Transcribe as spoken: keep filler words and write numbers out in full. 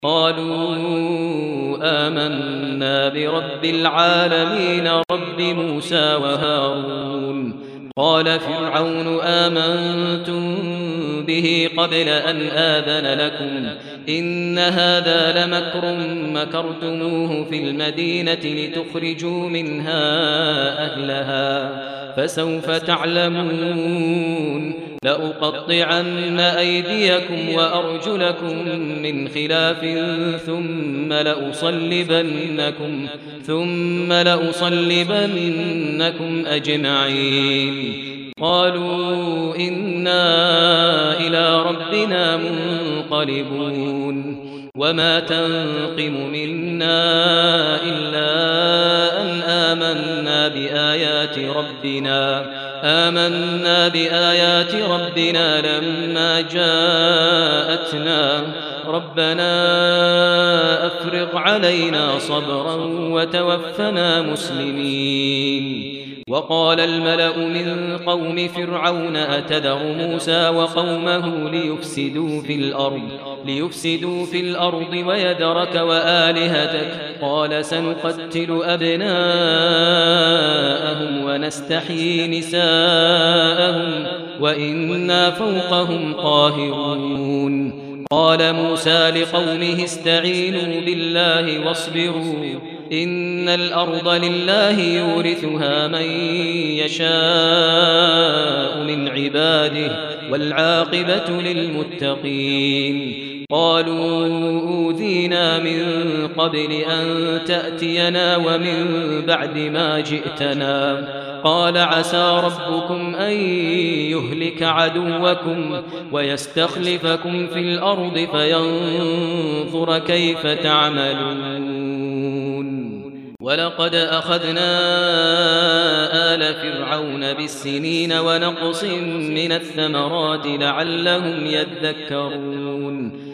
قالوا آمنا برب العالمين رب موسى وهارون. قال فرعون آمنتم به قبل أن آذن لكم إن هذا لمكر مكرتموه في المدينة لتخرجوا منها أهلها فسوف تعلمون. لأقطعن أيديكم وأرجلكم من خلاف ثم لأصلبنكم ثم لأصلبنكم أجمعين. قالوا إنا إلى ربنا منقلبون. وما تنقم منا إلا أن آمنا بآيات ربنا آمنا بآيات ربنا لما جاءتنا ربنا أفرغ علينا صبرا وتوفنا مسلمين. وقال الملأ من قوم فرعون أتذر موسى وقومه ليفسدوا في الأرض ليفسدوا في الأرض ويذرك وآلهتك قال سنقتل أبناءهم ونستحيي نساءهم وإنا فوقهم قاهرون. قال موسى لقومه استعينوا بالله واصبروا إن الأرض لله يورثها من يشاء من عباده والعاقبة للمتقين. قالوا أوذينا من قبل أن تأتينا ومن بعد ما جئتنا قال عسى ربكم أن يهلك عدوكم ويستخلفكم في الأرض فينظر كيف تعملون. ولقد أخذنا آل فرعون بالسنين ونقص من الثمرات لعلهم يذكرون.